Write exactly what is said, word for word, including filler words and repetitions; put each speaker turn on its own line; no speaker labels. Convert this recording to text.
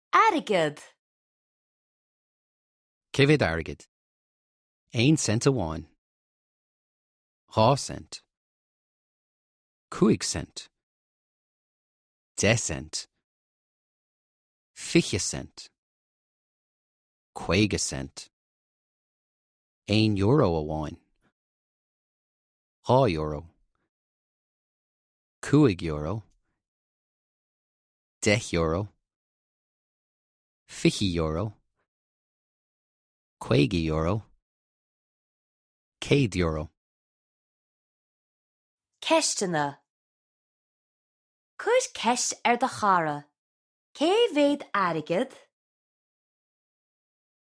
Airgid.
Civid airgid. Ein cent amháin. Dhá cent. Cúig cent. De cent. Fiche cent. Quaige cent. Ein euro amháin. Dhá euro. Cúig euro. Dech euro. Fiche euro. Quaige euro. Céad euro.
Ceistena. Cuid ceist ar de chara. Cé bhéad airgid?